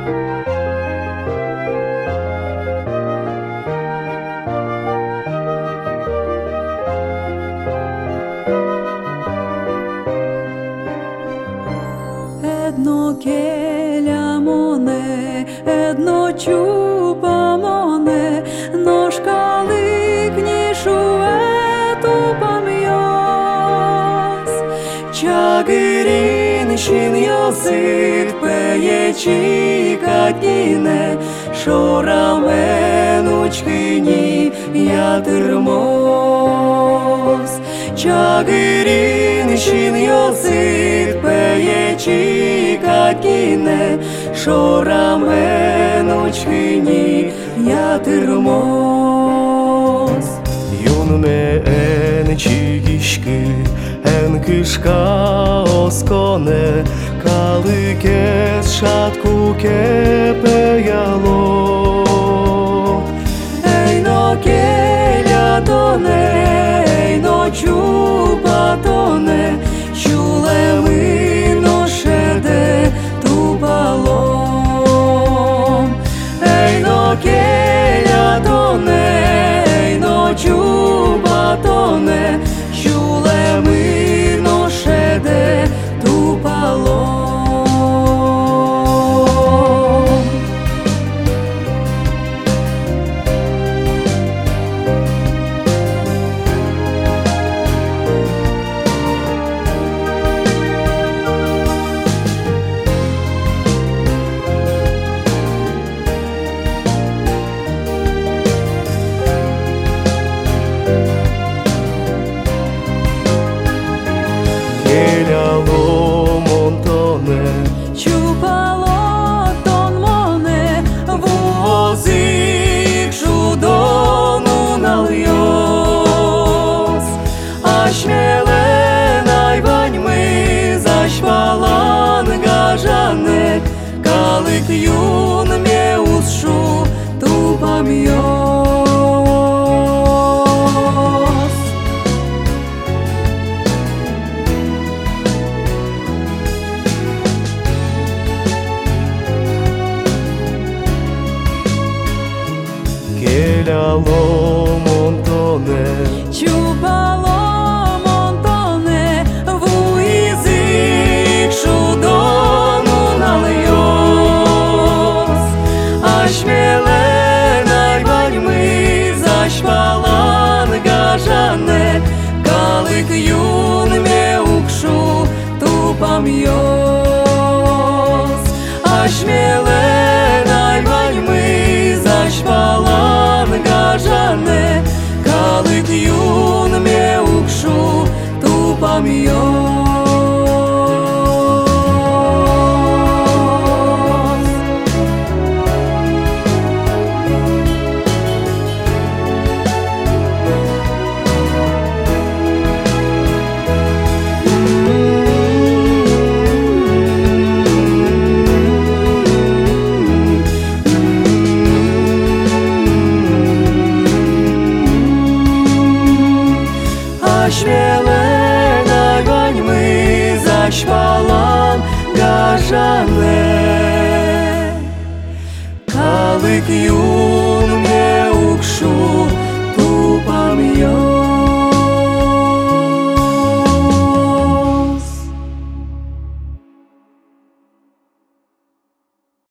Едно келямоне, едно чупамоне, ношкалик нишуету пам'яс. Чагирин шин йосит пеєчі катіне, шорамен учкині ятирмос. Чагирин шин йосит пеєчі катіне, шорамен учкині ятирмос. Юнне ен чигишки, ен кишка осконе, каликес шатку кепеяло. Ейно келятоне, ейно чупатоне, чулеми ношеде тупалом. Ейно келятоне, ейно чупатоне, чулеми ношеде тупалом. Келяло монтоне, Чупало тонмоне, возик шудону нальёс. Ашмеле найваньми зашпалан гажанек, калык юн меусшу тупамьёс. келяло монтоне, Чупало монтоне, вуизик шудону нальёс. Ашмеле найваньми зашпалан гажанек, калык юн меукшу тупамьёс. Ашмеле найваньми зашпалан гажанек, калык юн меукшу тупамьёс. Ашмеле найваньми зашпалан гажанек, калык юн